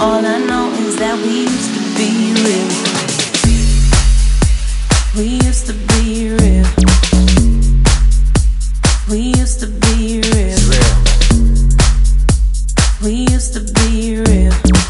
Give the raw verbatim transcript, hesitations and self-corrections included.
All I know is that we used to be real. We used to be real. We used to be real. It's real. We used to be real.